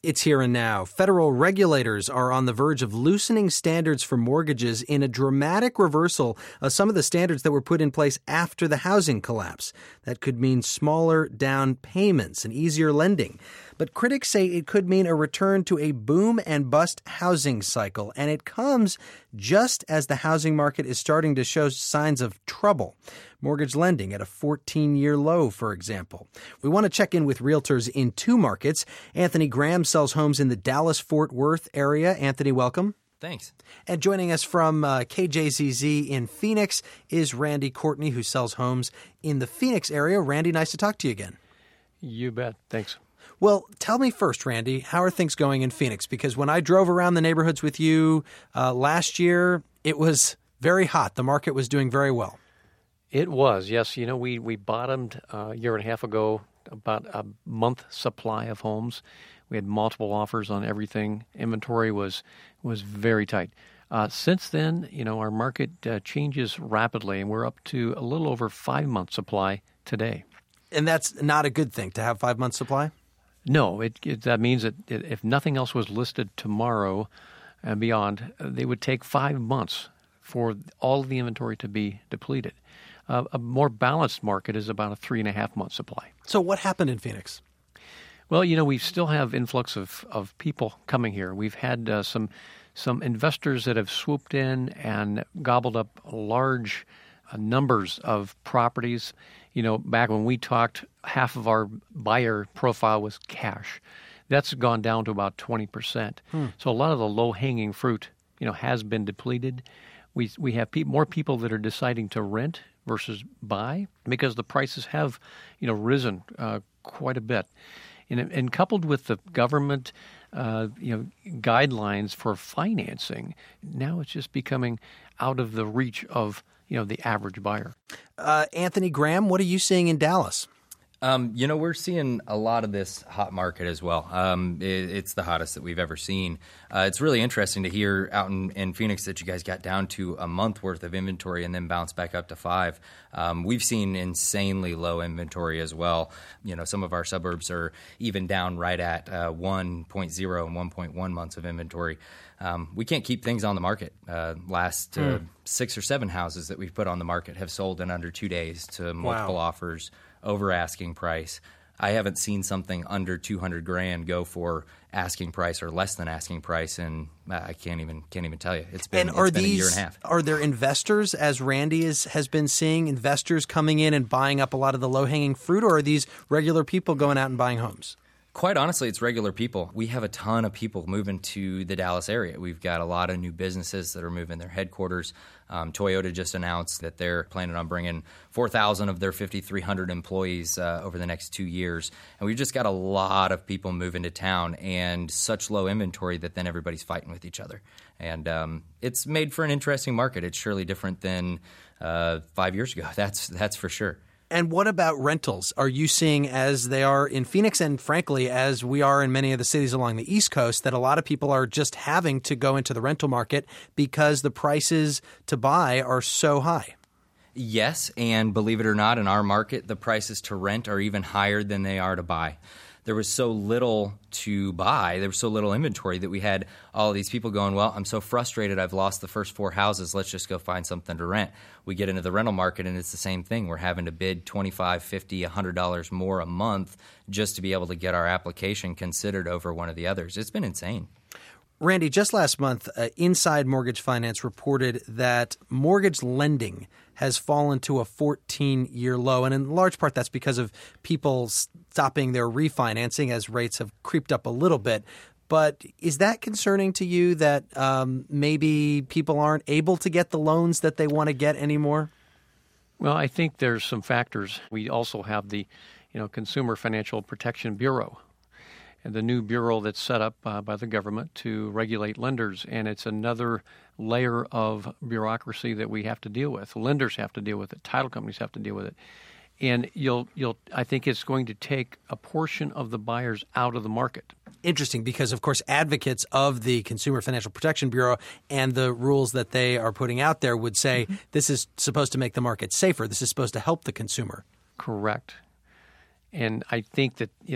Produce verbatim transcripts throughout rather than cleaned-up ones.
It's here and now. Federal regulators are on the verge of loosening standards for mortgages in a dramatic reversal of some of the standards that were put in place after the housing collapse. That could mean smaller down payments and easier lending. But critics say it could mean a return to a boom and bust housing cycle, and it comes just as the housing market is starting to show signs of trouble. Mortgage lending at a fourteen-year low, for example. We want to check in with realtors in two markets. Anthony Graham sells homes in the Dallas-Fort Worth area. Anthony, welcome. Thanks. And joining us from uh, K J Z Z in Phoenix is Randy Courtney, who sells homes in the Phoenix area. Randy, nice to talk to you again. You bet. Thanks. Well, tell me first, Randy, how are things going in Phoenix? Because when I drove around the neighborhoods with you uh, last year, it was very hot. The market was doing very well. It was, yes. You know, we, we bottomed uh, a year and a half ago, about a month supply of homes. We had multiple offers on everything. Inventory was was very tight. Uh, since then, you know, our market uh, changes rapidly, and we're up to a little over five months supply today. And that's not a good thing to have five months supply? No, it, it that means that if nothing else was listed tomorrow and beyond, they would take five months for all of the inventory to be depleted. Uh, a more balanced market is about a three and a half month supply. So what happened in Phoenix? Well, you know, we still have influx of, of people coming here. We've had uh, some some investors that have swooped in and gobbled up large uh, numbers of properties. You know, back when we talked, half of our buyer profile was cash. That's gone down to about twenty percent. Hmm. So a lot of the low-hanging fruit, you know, has been depleted. We we have pe- more people that are deciding to rent versus buy because the prices have, you know, risen uh, quite a bit. And, and coupled with the government, uh, you know, guidelines for financing, now it's just becoming out of the reach of, you know, the average buyer. Uh, Anthony Graham, what are you seeing in Dallas? Um, you know, we're seeing a lot of this hot market as well. Um, it, it's the hottest that we've ever seen. Uh, it's really interesting to hear out in, in Phoenix that you guys got down to a month worth of inventory and then bounced back up to five. Um, we've seen insanely low inventory as well. You know, some of our suburbs are even down right at uh, one point oh and one point one months of inventory. Um, we can't keep things on the market. Uh, last uh, mm. six or seven houses that we've put on the market have sold in under two days to multiple wow. offers, over asking price. I haven't seen something under two hundred grand go for asking price or less than asking price, and I can't even can't even tell you. It's been, and are it's been these, a year and a half. Are there investors, as Randy is, has been seeing, investors coming in and buying up a lot of the low-hanging fruit, or are these regular people going out and buying homes? Quite honestly, it's regular people. We have a ton of people moving to the Dallas area. We've got a lot of new businesses that are moving their headquarters. Um, Toyota just announced that they're planning on bringing four thousand of their fifty-three hundred employees uh, over the next two years. And we've just got a lot of people moving to town and such low inventory that then everybody's fighting with each other. And um, it's made for an interesting market. It's surely different than uh, five years ago. That's that's for sure. And what about rentals? Are you seeing, as they are in Phoenix and, frankly, as we are in many of the cities along the East Coast, that a lot of people are just having to go into the rental market because the prices to buy are so high? Yes, and believe it or not, in our market, the prices to rent are even higher than they are to buy. There was so little to buy, there was so little inventory that we had all of these people going, well, I'm so frustrated, I've lost the first four houses, let's just go find something to rent. We get into the rental market and it's the same thing. We're having to bid twenty-five dollars, fifty dollars, one hundred dollars more a month just to be able to get our application considered over one of the others. It's been insane. Randy, just last month, uh, Inside Mortgage Finance reported that mortgage lending has fallen to a fourteen-year low, and in large part that's because of people stopping their refinancing as rates have creeped up a little bit. But is that concerning to you that um, maybe people aren't able to get the loans that they want to get anymore? Well, I think there's some factors. We also have the, you know, Consumer Financial Protection Bureau, and the new bureau that's set up uh, by the government to regulate lenders, and it's another layer of bureaucracy that we have to deal with. Lenders have to deal with it. Title companies have to deal with it. And you'll, you'll, I think it's going to take a portion of the buyers out of the market. Interesting, because, of course, advocates of the Consumer Financial Protection Bureau and the rules that they are putting out there would say mm-hmm. this is supposed to make the market safer. This is supposed to help the consumer. Correct. And I think that, you know,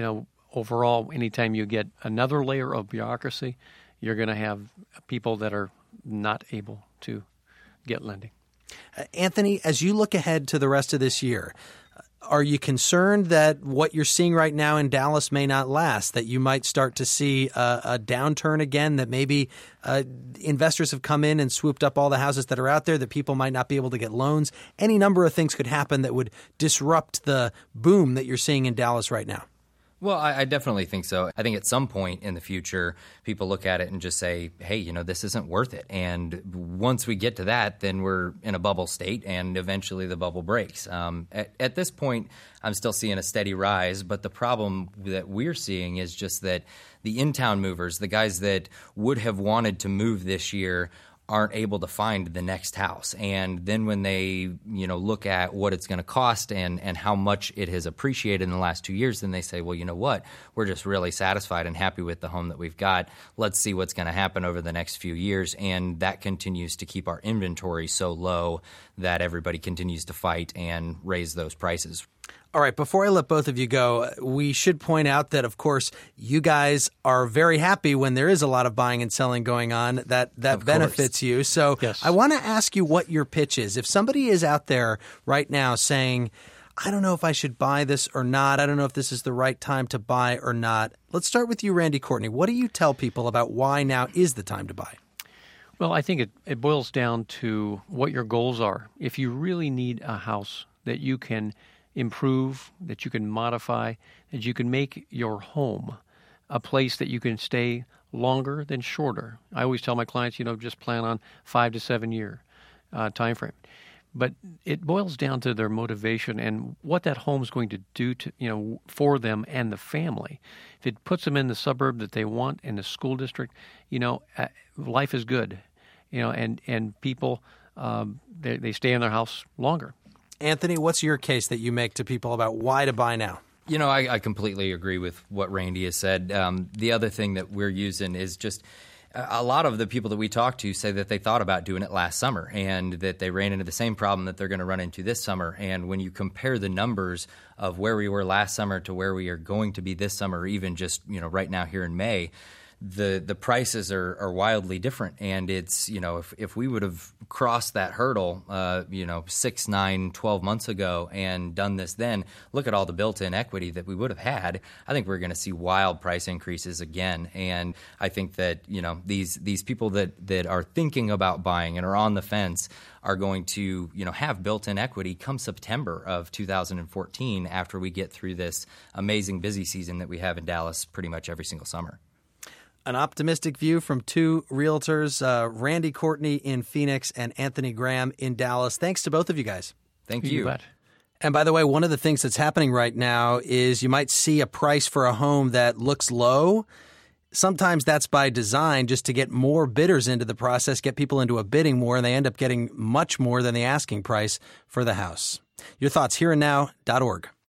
overall, anytime you get another layer of bureaucracy, you're going to have people that are not able to get lending. Uh, Anthony, as you look ahead to the rest of this year, are you concerned that what you're seeing right now in Dallas may not last, that you might start to see a, a downturn again, that maybe uh, investors have come in and swooped up all the houses that are out there, that people might not be able to get loans? Any number of things could happen that would disrupt the boom that you're seeing in Dallas right now. Well, I, I definitely think so. I think at some point in the future, people look at it and just say, hey, you know, this isn't worth it. And once we get to that, then we're in a bubble state, and eventually the bubble breaks. Um, at, at this point, I'm still seeing a steady rise, but the problem that we're seeing is just that the in-town movers, the guys that would have wanted to move this year, aren't able to find the next house. And then when they, you know, look at what it's going to cost and, and how much it has appreciated in the last two years, then they say, well, you know what? We're just really satisfied and happy with the home that we've got. Let's see what's going to happen over the next few years. And that continues to keep our inventory so low that everybody continues to fight and raise those prices. All right, before I let both of you go, we should point out that, of course, you guys are very happy when there is a lot of buying and selling going on. That that benefits you. So yes. I want to ask you what your pitch is. If somebody is out there right now saying, I don't know if I should buy this or not, I don't know if this is the right time to buy or not. Let's start with you, Randy Courtney. What do you tell people about why now is the time to buy? Well, I think it, it boils down to what your goals are. If you really need a house that you can improve, that you can modify, that you can make your home a place that you can stay longer than shorter. I always tell my clients, you know, just plan on five to seven year uh, time frame. But it boils down to their motivation and what that home's going to do to, you know, for them and the family. If it puts them in the suburb that they want, in the school district, you know, uh, life is good, you know, and, and people, um, they, they stay in their house longer. Anthony, what's your case that you make to people about why to buy now? You know, I, I completely agree with what Randy has said. Um, the other thing that we're using is just a lot of the people that we talk to say that they thought about doing it last summer and that they ran into the same problem that they're going to run into this summer. And when you compare the numbers of where we were last summer to where we are going to be this summer, or even just, you know, right now here in May, the the prices are, are wildly different. And it's, you know, if, if we would have crossed that hurdle, uh, you know, six, nine, twelve months ago and done this then, look at all the built-in equity that we would have had. I think we're going to see wild price increases again. And I think that, you know, these these people that, that are thinking about buying and are on the fence are going to, you know, have built-in equity come September of two thousand fourteen after we get through this amazing busy season that we have in Dallas pretty much every single summer. An optimistic view from two realtors, uh, Randy Courtney in Phoenix and Anthony Graham in Dallas. Thanks to both of you guys. Thank you. You bet. And by the way, one of the things that's happening right now is you might see a price for a home that looks low. Sometimes that's by design, just to get more bidders into the process, get people into a bidding more, and they end up getting much more than the asking price for the house. Your thoughts here and now dot org.